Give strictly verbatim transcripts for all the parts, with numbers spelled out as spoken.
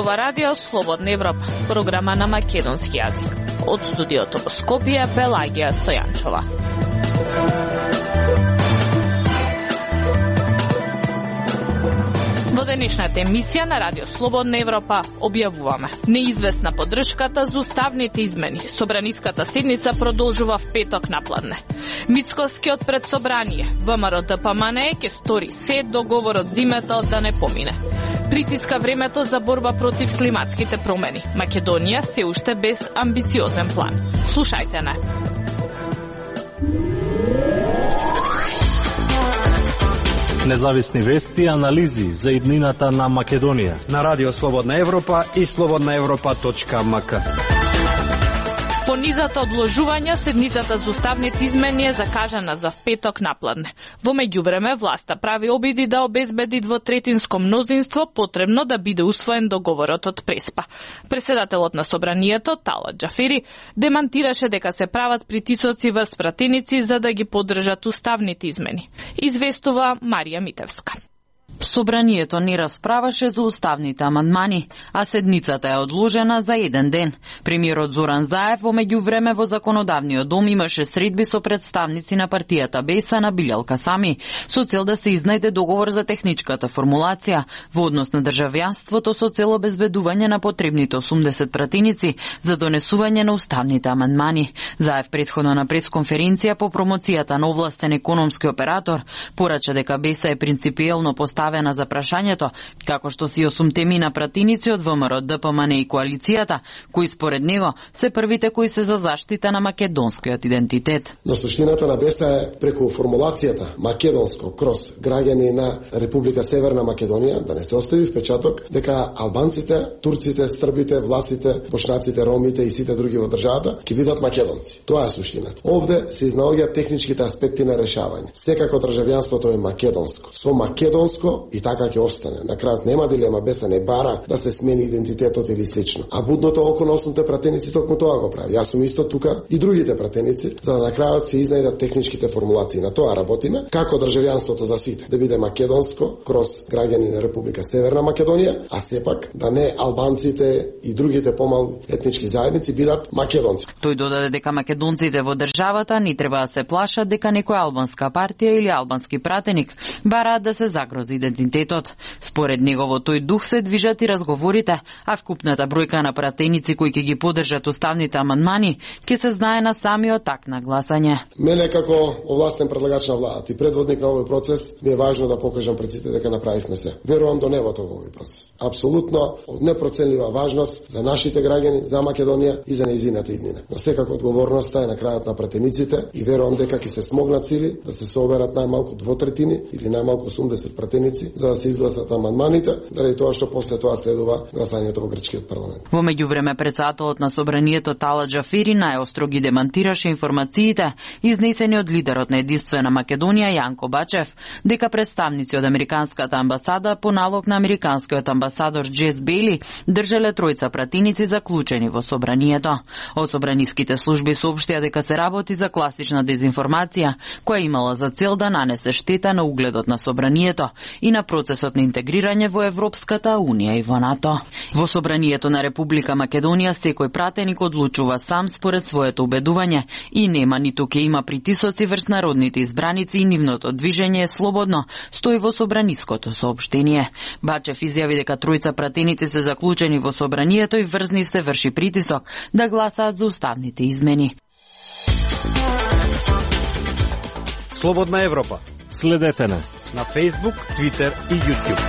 ова радио Слободна Европа, програма на македонски јазик. Од студиото во Скопје, Пелагија Стојанчова. Во денешната емисија на Радио Слободна Европа објавуваме неизвестна поддршката за уставните измени. Собраниската седница продолжува в петок напладне. Мицковскиот пред собрание ВМРО Д П М Н Е ќе стори се договорот зимето да не помине. Притиска времето за борба против климатските промени. Македонија се уште без амбициозен план. Слушајте не. Независни вести и анализи за иднината на Македонија на Радио Слободна Европа и слободна европа точка м к. По низата одложување, седницата за уставните измени е закажана за петок напладне. Во меѓувреме, власта прави обиди да обезбеди двотретинско мнозинство потребно да биде усвоен договорот од Преспа. Преседателот на собранието, Талат Џафери, демантираше дека се прават притисоци врз пратеници за да ги поддржат уставните измени. Известува Марија Митевска. Собранието не расправаше за уставните амандмани, а седницата е одложена за еден ден. Премиерот Зоран Заев во меѓувреме во законодавниот дом имаше средби со представници на партијата Беса на Билјал Касами, со цел да се изнајде договор за техничката формулација во однос на државјанството со цел обезбедување на потребните осумдесет пратеници за донесување на уставните амандмани. Заев претходно на пресконференција по промоцијата на овластен економски оператор порача дека Беса е принципиелно поставена за прашањето, како што си осумте мина пратеници од ВМРО Д П М Н Е и коалицијата, кои според него се првите кои се за заштита на македонскиот идентитет. Но суштината на Беса е преку формулацијата македонско крос граѓани на Република Северна Македонија да не се остави впечаток дека албанците, турците, србите, власите, бошнаците, ромите и сите други во државата ќе бидат македонци. Тоа е суштината. Овде се изнаоѓаат техничките аспекти на решавање. Секако државјанството е македонско. Со македонско и така ќе остане. На крајот нема дилема, Беса не бара да се смени идентитетот или слично. А будното око на осумте пратеници токму тоа го прави. Јас сум исто тука и другите пратеници, за да на крајот се изнајдат техничките формулации. На тоа работиме, како државјанството за сите да биде македонско, крос граѓани на Република Северна Македонија, а сепак да не албанците и другите помални етнички заедници бидат македонци. Тој додаде дека македонците во државата не треба да се плашат дека некоја албанска партија или албански пратеник бараат да се загрози идентитетот. Според него во тој дух се движат и разговорите, а вкупната бројка на пратеници кои ќе ги поддржат уставните амандмани ќе се знае на самиот акт на гласање. Мене како овластен предлагач на владата и предводник на овој процес ми е важно да покажам пред сите дека направивме се. Верувам до небото во овој процес. Апсолутно од непроценлива важност за нашите граѓани, за Македонија и за нејзината иднина. Но секако одговорноста е на крајот на пратениците и верувам дека ќе се смогнат сили да се соберат најмалку двотретини или најмалку осумдесет пратеници за да се изгласат амандманите, заради тоа што после тоа следува гласањето во грчкиот парламент. Во меѓувреме председателот на собранието Талат Џафери најостро ги демантираше информациите изнесени од лидерот на Единствена Македонија Јанко Бачев дека представници од американската амбасада по налог на американскиот амбасадор Джес Бейли држеле тројца пратеници заклучени во собранието. Од собраниските служби соопштија дека се работи за класична дезинформација која имала за цел да нанесе штета на угледот на собранието и на процесот на интегрирање во Европската Унија и во НАТО. Во собранието на Република Македонија секој пратеник одлучува сам според своето убедување и нема ниту ќе има притисоци врз народните избраници и нивното движење е слободно, стои во собраниското соопштение. Бачев изјави дека тројца пратеници се заклучени во собранието и врз нив се врши притисок да гласаат за уставните измени. Слободна Европа. Следете на на Facebook, Twitter и YouTube.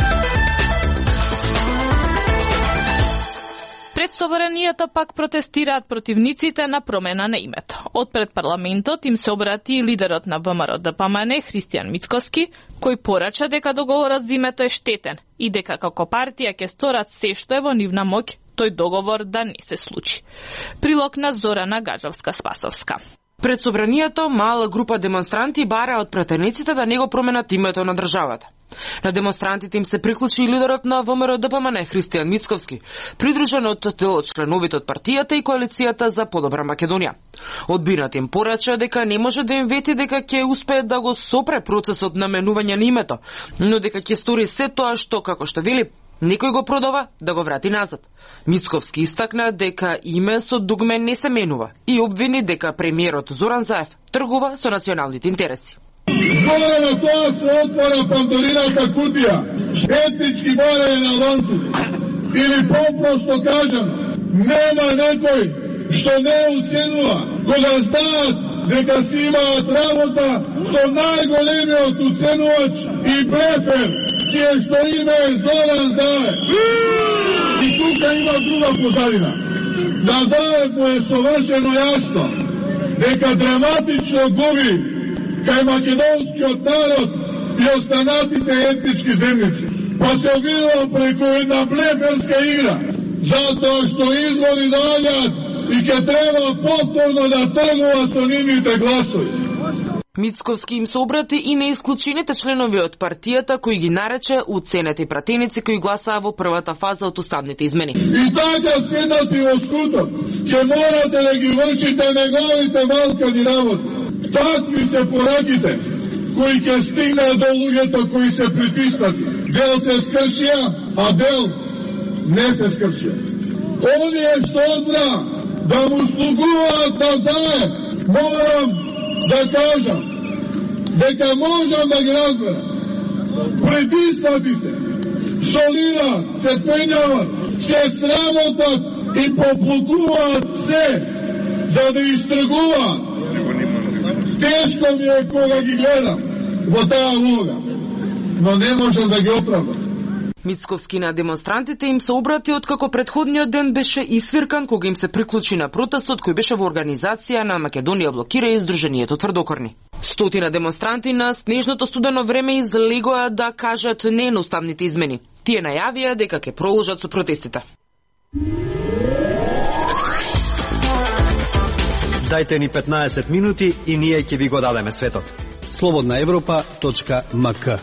Пред собранието пак протестираат противниците на промена на името. Од пред парламентот им се обрати лидерот на ВМРО Д П М Н Е Христијан Мицковски, кој порача дека договорот за името е штетен и дека како партија ќе сторат се што е во нивна моќ тој договор да не се случи. Прилог на Зорана Гаджевска-Спасовска. Пред собранието мала група демонстранти бараа од пратениците да не го променат името на државата. На демонстрантите им се приклучи и лидерот на ВМРО Д П М Н Е Христијан Мицковски, придружен од членовите од партијата и коалицијата за подобра Македонија. Одбинат им порача дека не може да им вети дека ќе успее да го сопре процесот на менување на името, но дека ќе стори се тоа што, како што вели, Некој го продава да го врати назад. Мицковски истакна дека име со дугме не се менува и обвини дека премиерот Зоран Заев тргува со националните интереси. Горе на тоа се отвора Пандорината кутија, етнички барење на албанците. Или попросто кажам, нема некој што не уценува кога знаат дека си имаат работа со најголемиот уценувач и блефер, чие што име е Зоран Заев. И тука има друга позадина. На Заев му е совршено јасно дека драматично губи кај македонскиот народ и останатите етнички земјици. Па се обидува преку една блеферска игра, затоа што избори доаѓаат и ќе треба повторно да тргува со нивните гласови. Мицковски им се обрати и неисклучените членови од партијата кои ги нарече уценети пратеници кои гласаа во првата фаза од уставните измени. И така седнати во скутот, ќе морате да ги вршите неговите малкани работи. Такви се пораките кои ќе стигнат до луѓето кои се притиснати. Дел се скршија, а дел не се скршија. Оние што одбра да му слугуваат на Заев, морам да кажам дека можам да ги разберам. Притиснати се, солираат, се пењават, се срамотат и поплукуваат се за да истргуваат. Тешко ми е кога ги гледам во таа луга, но не можам да ги оправдам. Мицковски на демонстрантите им се обрати откако претходниот ден беше исвиркан кога им се приклучи на протестот кој беше во организација на Македонија блокира и Сдруженијето Тврдокорни. Стотина демонстранти на снежното студено време излегоа да кажат не на уставните измени. Тие најавија дека ќе продолжат со протестите. Дајте ни петнаесет минути и ние ќе ви го дадеме светот. слободна европа точка ем ка.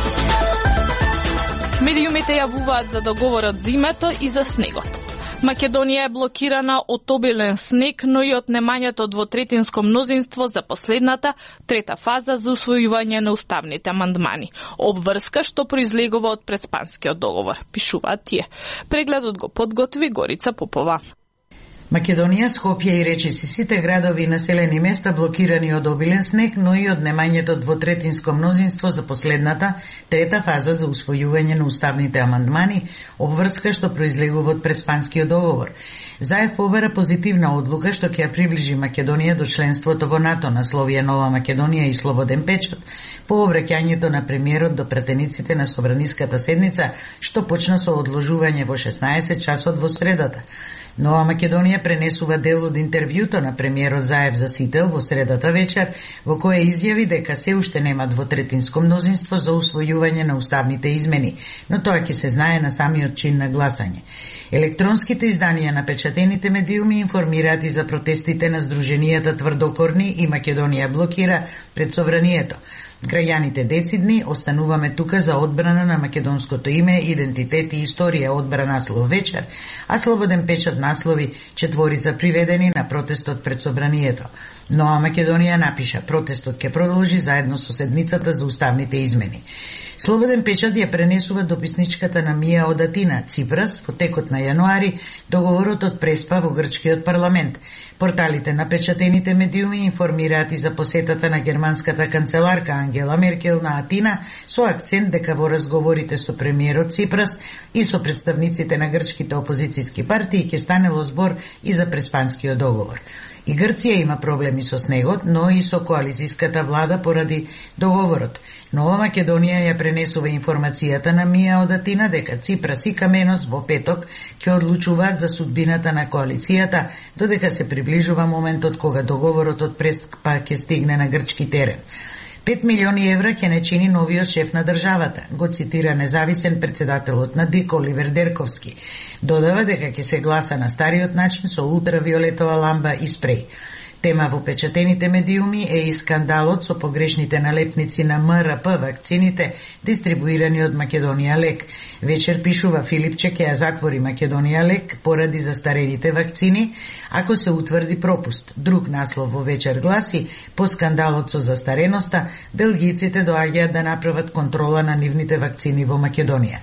Медиумите јавуваат за договорот зимето и за снегот. Македонија е блокирана од обилен снег, но и од немањето двотретинско мнозинство за последната трета фаза за усвојување на уставните амандмани. Обврска што произлегува од Преспанскиот договор, пишуваат тие. Прегледот го подготви Горица Попова. Македонија, Скопје и речиси сите градови и населени места блокирани од обилен снег, но и од немањето двотретинско мнозинство за последната трета фаза за усвојување на уставните амандмани, обврска што произлегува од Преспанскиот договор. Заев побара позитивна одлука што ќе ја приближи Македонија до членството во НАТО, насловија Нова Македонија и Слободен печат, по обраќањето на премиерот до пратениците на Собраниската седница, што почна со одложување во шеснаесет часот во средата. Нова Македонија пренесува дел од интервјуто на премиерот Заев за Сител во средата вечер, во кое изјави дека се уште нема двотретинско мнозинство за усвојување на уставните измени, но тоа ќе се знае на самиот чин на гласање. Електронските изданија на печатените медиуми информираат и за протестите на Сдруженијата Тврдокорни и Македонија блокира пред Собранието. Граѓаните децидни остануваме тука за одбрана на македонското име, идентитет и историја, одбра наслов вечер, а Слободен печат наслови четворица приведени на протестот пред Собранието. Нова Македонија напиша протестот ќе продолжи заедно со седницата за уставните измени. Слободен печат ја пренесува дописничката на Мија од Атина, Ципрас, во текот на јануари, договорот од Преспа во грчкиот парламент. Порталите на печатените медиуми информираат и за посетата на германската канцеларка Ангела Меркел на Атина, со акцент дека во разговорите со премиерот Ципрас и со представниците на грчките опозицијски партии ќе станело збор и за Преспанскиот договор. И Грција има проблеми со снегот, но и со коалицијската влада поради договорот. Нова Македонија ја пренесува информацијата на Мија од Атина дека Ципрас и Каменос во петок ќе одлучуваат за судбината на коалицијата, додека се приближува моментот кога договорот од Преспа ќе стигне на грчки терен. пет милиони евра ќе не чини новиот шеф на државата, го цитира независен председателот на ДИК Оливер Дерковски. Додава дека ќе се гласа на стариот начин со ултравиолетова ламба и спреј. Тема во печатените медиуми е и скандалот со погрешните налепници на М Р П вакцините дистрибуирани од Македонија лек. Вечер пишува Филипче ќе ја затвори Македонија лек поради застарените вакцини, ако се утврди пропуст. Друг наслов во вечер гласи: по скандалот со застареноста, белгијците доаѓаат да направат контрола на нивните вакцини во Македонија.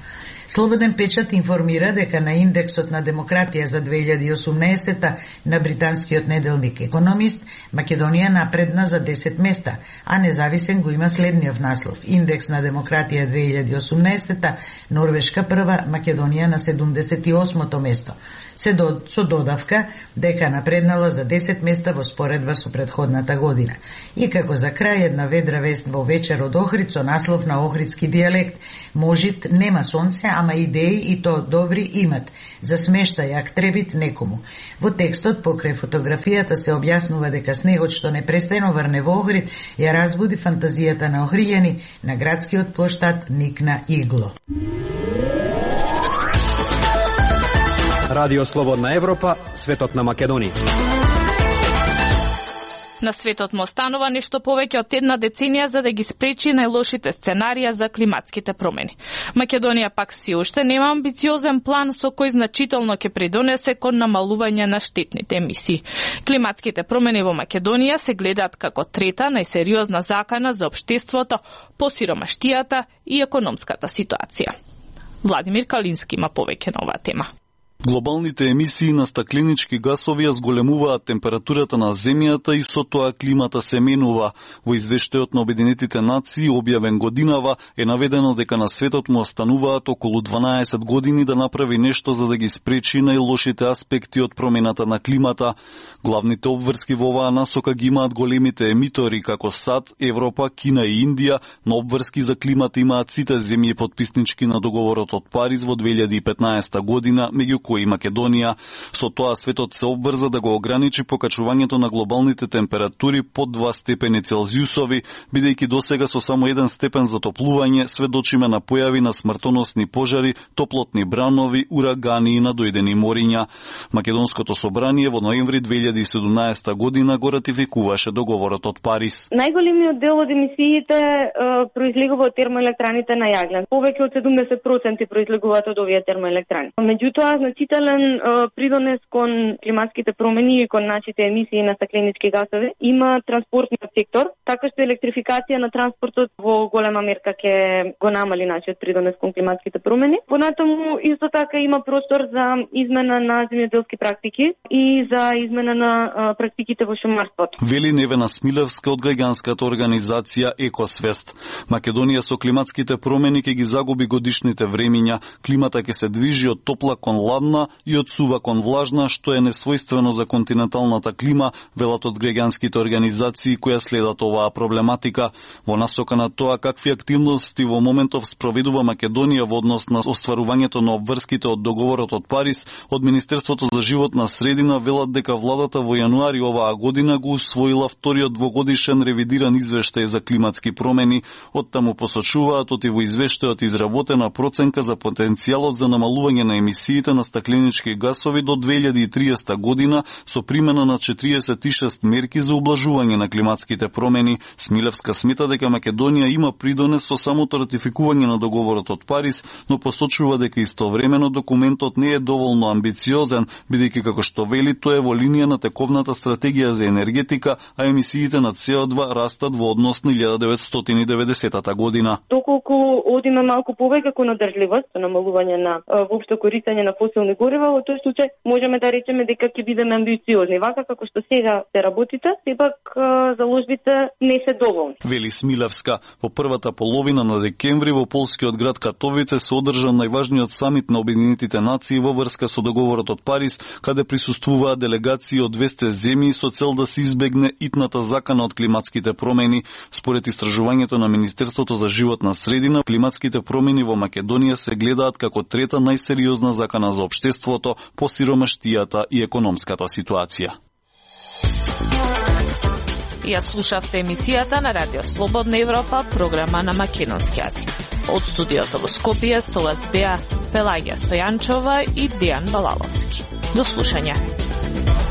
Слободен печат информира дека на индексот на демократија за две илјади и осумнаесетта на британскиот неделник Економист, Македонија напредна за десет места, а независен го има следниот наслов. Индекс на демократија две илјади и осумнаесетта, Норвешка прва, Македонија на седумдесет и осмото место. Се до, со додавка дека напреднала за десет места во споредба со предходната година. И како за крај една ведра вест во вечер од Охрид со наслов на охридски дијалект. Можит нема сонце, ама идеи и то добри имат. За смештај ак требит некому. Во текстот покрај фотографијата се објаснува дека снегот што непрестанно врне во Охрид ја разбуди фантазијата на охријани, на градскиот плоштад никна игло. Радио Слободна Европа, светот на Македонија. На светот му останува нешто повеќе од една деценија за да ги спречи најлошите сценарија за климатските промени. Македонија пак си уште нема амбициозен план со кој значително ќе придонесе кон намалување на штетните емисии. Климатските промени во Македонија се гледаат како трета најсериозна закана за општеството по сиромаштијата и економската ситуација. Владимир Калински има повеќе на оваа тема. Глобалните емисии на стакленички гасови ја зголемуваат температурата на земјата и со тоа климата се менува. Во извештајот на Обединетите нации, објавен годинава, е наведено дека на светот му остануваат околу дванаесет години да направи нешто за да ги спречи најлошите аспекти од промената на климата. Главните обврски во оваа насока ги имаат големите емитори како САД, Европа, Кина и Индија, но обврски за климата имаат сите земји потписнички на договорот од Париз во две илјади и петнаесетта година, меѓу кои Македонија. Со тоа светот се обврза да го ограничи покачувањето на глобалните температури под два степени Целзиусови, бидејќи досега со само еден степен затоплување сведочиме на појави на смртоносни пожари, топлотни бранови, урагани и надојдени мориња. Македонското собрание во ноември две илјади и седумнаесетта година го ратификуваше договорот од Париз. Најголемиот дел од емисиите е, произлегува од термоелектраните на јаглен. Повеќе од седумдесет проценти произлегуваат од овие термоелектрани. Меѓутоа, значителен е, придонес кон климатските промени и кон нашите емисии на стакленички гасови има транспортниот сектор, така што електрификација на транспортот во голема мерка ќе го намали нашиот придонес кон климатските промени. Понатаму исто така има простор за измена на земјоделски практики и за измена на а, практиките во шумарството. Вели Невена Смилевска од граѓанската организација Екосвест. Македонија со климатските промени ќе ги загуби годишните времиња. Климата ќе се движи од топла кон ладна и од сува кон влажна, што е несвојствено за континенталната клима, велат од граѓанските организации која следат оваа проблематика. Во насока на тоа какви активности во моментов спроведува Македонија во однос на остварувањето на обврските од договорот од Париз, од Министерството за животна средина велат дека владата во јануари оваа година го усвоила вториот двогодишен ревидиран извештај за климатски промени. Од таму посочуваат оти во извештајот изработена проценка за потенцијалот за намалување на емисиите на стакленички гасови до две илјади и триесетта година со примена на четириесет и шест мерки за ублажување на климатските промени. Смилевска смета дека Македонија има придонес со самото ратификување на договорот од Париз, но посочува дека истовремено документот не е доволно амбициозен, бидејќи како што вели тоа е во линија на тековната стратегија за енергетика, а емисиите на С О два растат во однос на илјада деветстотини и деветдесетта година. Доколку одиме малку повеќе кон одржливост, намалување на воопшто користење на фосилни горива, во тој случај можеме да речеме дека ќе бидеме амбициозни. Вака како што сега се работите, сепак заложбите не се доволни. Вели Смилевска, во првата половина на декември во полскиот град Катовице се одржа најважниот самит на Обединетите нации во врска со договорот од Париз, каде присуствуваа делегации од двесте земји со цел да се избегне итната закана од климатските промени. Според истражувањето на Министерството за животна средина, климатските промени во Македонија се гледаат како трета најсериозна закана за општеството по сиромаштијата и економската ситуација. Ја слушавте емисијата на Радио Слободна Европа, програма на македонски јазик. Од студиото во Скопје со вас беа Пелагија Стојанчова и Дијан Балаловски. До слушање.